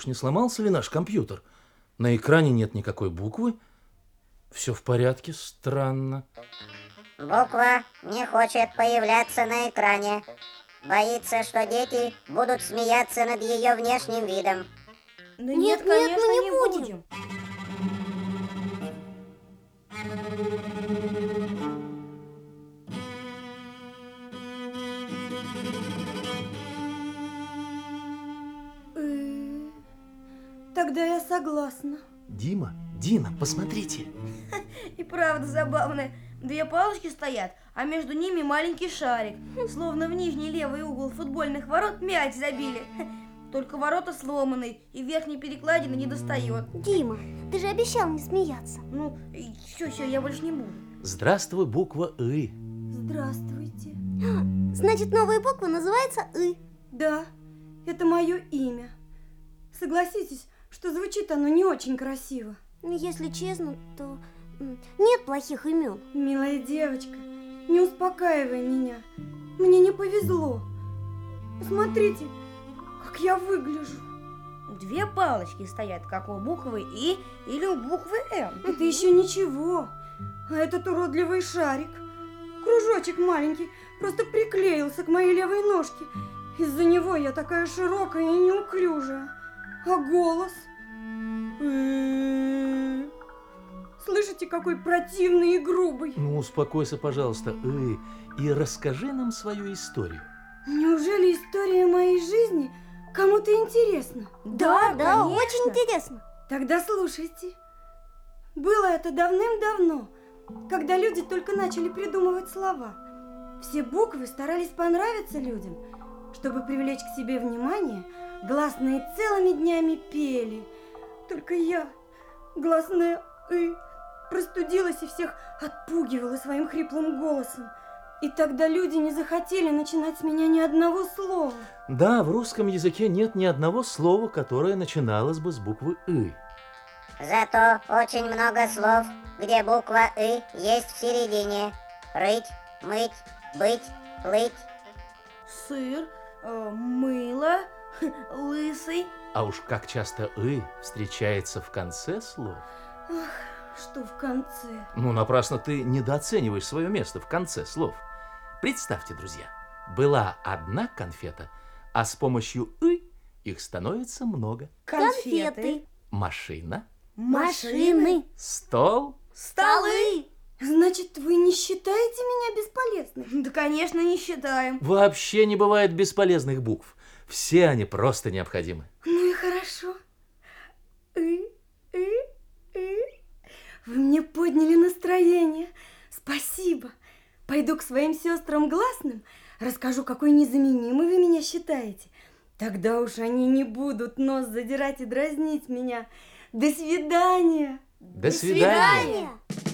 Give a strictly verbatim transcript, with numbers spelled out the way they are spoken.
уж не сломался ли наш компьютер? На экране нет никакой буквы. Все в порядке, странно. Буква не хочет появляться на экране. Боится, что дети будут смеяться над ее внешним видом. Да нет, нет, конечно, мы не, не будем. будем. Тогда я согласна. Дима, Дина, посмотрите. И правда забавно. Две палочки стоят, а между ними маленький шарик. Словно в нижний левый угол футбольных ворот мяч забили. Только ворота сломаны, и верхней перекладины не достает. Дима, ты же обещал не смеяться. Ну, все-все, я больше не буду. Здравствуй, буква «ы». Здравствуйте. Значит, новая буква называется «ы». Да, это мое имя. Согласитесь, что звучит оно не очень красиво. Если честно, то нет плохих имен. Милая девочка, не успокаивай меня. Мне не повезло. Посмотрите, как я выгляжу. Две палочки стоят, как у буквы «и» или у буквы «м». Это еще ничего. А этот уродливый шарик, кружочек маленький, просто приклеился к моей левой ножке. Из-за него я такая широкая и неуклюжая. А голос? Слышите, какой противный и грубый? Ну, успокойся, пожалуйста, «ы», и расскажи нам свою историю. Неужели история моей жизни кому-то интересна? Да, да, да, очень интересно. Тогда слушайте. Было это давным-давно, когда люди только начали придумывать слова. Все буквы старались понравиться людям. Чтобы привлечь к себе внимание, гласные целыми днями пели. Только я, гласная «ы», простудилась и всех отпугивала своим хриплым голосом. И тогда люди не захотели начинать с меня ни одного слова. Да, в русском языке нет ни одного слова, которое начиналось бы с буквы «ы». Зато очень много слов, где буква «ы» есть в середине. Рыть, мыть, быть, плыть. Сыр, э, мыло, лысый. А уж как часто «ы» встречается в конце слов. Ах, что в конце? Ну, напрасно ты недооцениваешь свое место в конце слов. Представьте, друзья, была одна конфета, а с помощью «ы» их становится много. Конфеты. Машина. Машины. Стол. Столы. Значит, вы не считаете меня бесполезной? Да, конечно, не считаем. Вообще не бывает бесполезных букв. Все они просто необходимы. Ну и хорошо. «ы», «ы», «ы». Вы мне подняли настроение. Спасибо. Пойду к своим сестрам гласным, расскажу, какой незаменимой вы меня считаете. Тогда уж они не будут нос задирать и дразнить меня. До свидания. До свидания. До свидания.